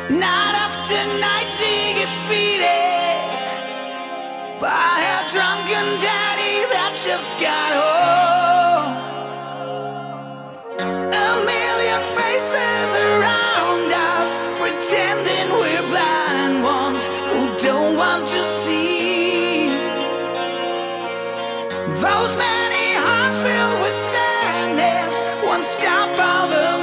Night after night she gets beaten by her drunken daddy that just got home. A million faces around us, pretending we're blind ones who don't want to see. Those many hearts filled with sadness won't stop all the